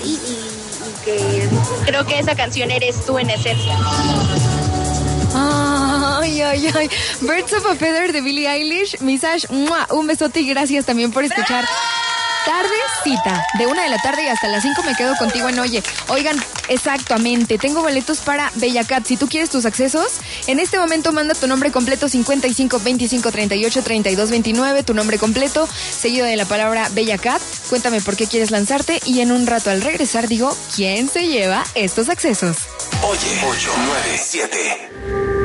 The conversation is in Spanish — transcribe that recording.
así y que creo que esa canción eres tú en esencia. Ay, ay, ay. Birds of a Feather de Billie Eilish. Misash, un besote y gracias también por escuchar. Tardecita, de 1 de la tarde y hasta las 5 me quedo contigo en Oye. Oigan, exactamente, tengo boletos para Bella Cat. Si tú quieres tus accesos, en este momento manda tu nombre completo 55 25 38 32 29, tu nombre completo, seguido de la palabra Bella Cat. Cuéntame por qué quieres lanzarte y en un rato al regresar digo quién se lleva estos accesos. Oye, 897.